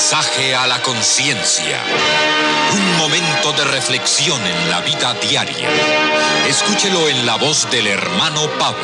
Mensaje a la conciencia. Un momento de reflexión en la vida diaria. Escúchelo en la voz del hermano Pablo.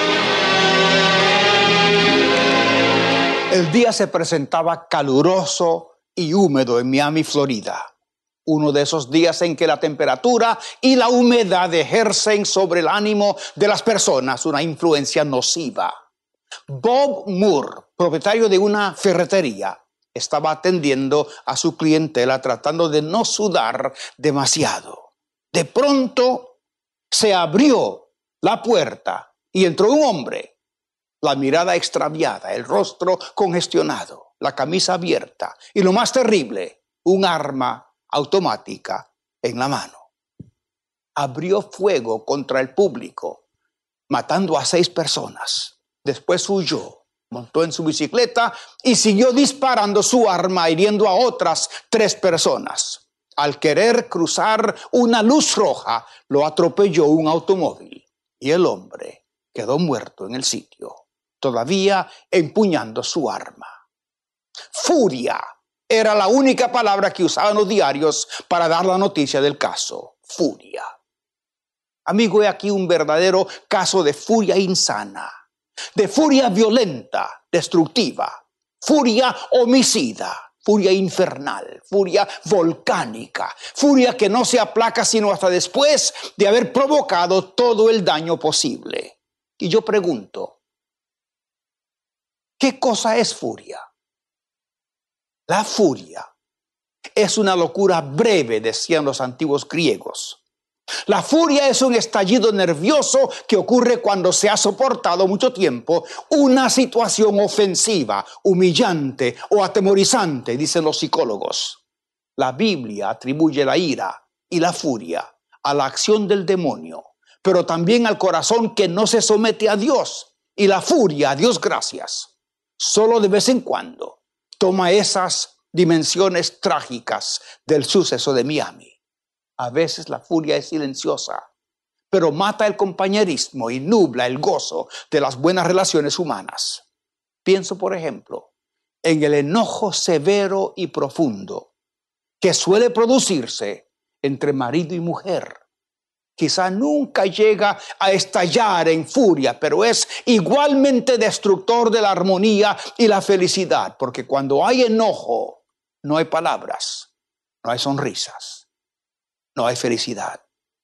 El día se presentaba caluroso y húmedo en Miami, Florida. Uno de esos días en que la temperatura y la humedad ejercen sobre el ánimo de las personas una influencia nociva. Bob Moore, propietario de una ferretería, estaba atendiendo a su clientela tratando de no sudar demasiado. De pronto se abrió la puerta y entró un hombre, la mirada extraviada, el rostro congestionado, la camisa abierta y lo más terrible, un arma automática en la mano. Abrió fuego contra el público, matando a 6 personas. Después huyó, montó en su bicicleta y siguió disparando su arma, hiriendo a otras 3 personas. Al querer cruzar una luz roja, lo atropelló un automóvil y el hombre quedó muerto en el sitio, todavía empuñando su arma. Furia era la única palabra que usaban los diarios para dar la noticia del caso. Furia. Amigo, he aquí un verdadero caso de furia insana, de furia violenta, destructiva, furia homicida, furia infernal, furia volcánica, furia que no se aplaca sino hasta después de haber provocado todo el daño posible. Y yo pregunto, ¿qué cosa es furia? La furia es una locura breve, decían los antiguos griegos. La furia es un estallido nervioso que ocurre cuando se ha soportado mucho tiempo una situación ofensiva, humillante o atemorizante, dicen los psicólogos. La Biblia atribuye la ira y la furia a la acción del demonio, pero también al corazón que no se somete a Dios, y la furia, a Dios gracias, solo de vez en cuando toma esas dimensiones trágicas del suceso de Miami. A veces la furia es silenciosa, pero mata el compañerismo y nubla el gozo de las buenas relaciones humanas. Pienso, por ejemplo, en el enojo severo y profundo que suele producirse entre marido y mujer. Quizá nunca llega a estallar en furia, pero es igualmente destructor de la armonía y la felicidad, porque cuando hay enojo, no hay palabras, no hay sonrisas, no hay felicidad.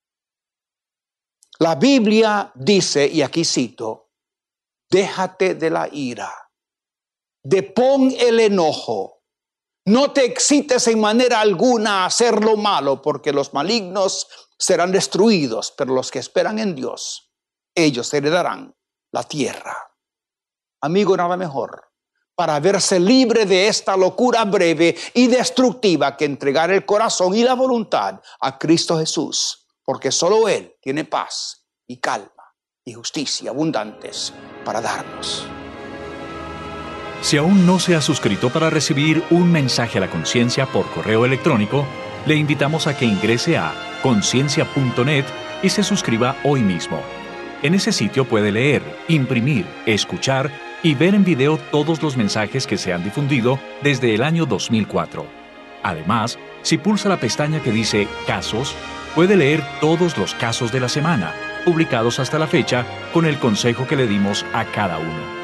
La Biblia dice, y aquí cito, déjate de la ira, depón el enojo. No te excites en manera alguna a hacer lo malo, porque los malignos serán destruidos, pero los que esperan en Dios, ellos heredarán la tierra. Amigo, nada mejor para verse libre de esta locura breve y destructiva que entregar el corazón y la voluntad a Cristo Jesús, porque solo Él tiene paz y calma y justicia abundantes para darnos. Si aún no se ha suscrito para recibir un mensaje a la conciencia por correo electrónico, le invitamos a que ingrese a conciencia.net y se suscriba hoy mismo. En ese sitio puede leer, imprimir, escuchar y ver en video todos los mensajes que se han difundido desde el año 2004. Además, si pulsa la pestaña que dice Casos, puede leer todos los casos de la semana, publicados hasta la fecha, con el consejo que le dimos a cada uno.